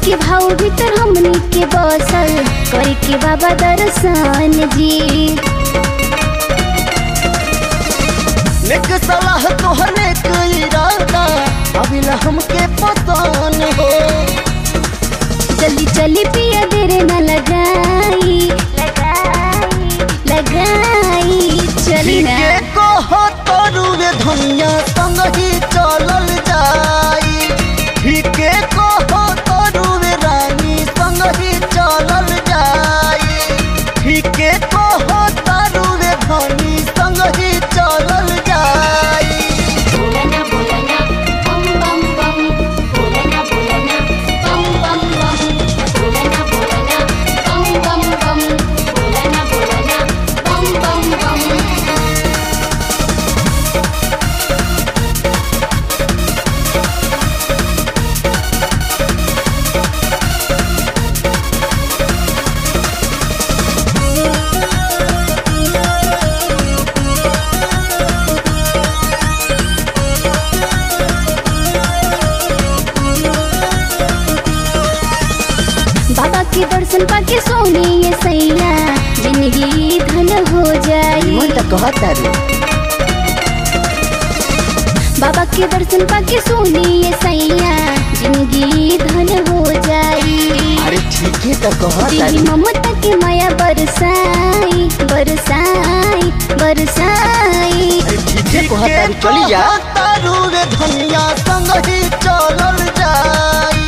के भाव भीतर हमनी के बसल करे के बाबा दर्शन जी। नेक सलाह तोहने के इरादा अबिला हमके पतान हो। जल्दी चली पिया देर न लगाई चली ना को तरुवे धनिया संग ही चलल जाई। ठीके को तरुवे रानी संग ही चलल जाई। ठीके को तरुवे धनी संग ही चलल जाई। बोलना बोलना बम बम बम बोलना बोलना बम बम बम बोलना बोलना बम बम बम बोलना बोलना बम बम बम। बाबा के दर्शन पाके सोने ये सैया जिंदगी धन हो जाई। बाबा के दर्शन पाके सोने ये सैया जिंदगी धन हो जाई। अरे ठीक है तो तेरी ममता के माया बरसाई बरसाई बरसाई। ठीक है चली जा। तरुवे धनिया संग ही चलल जाई।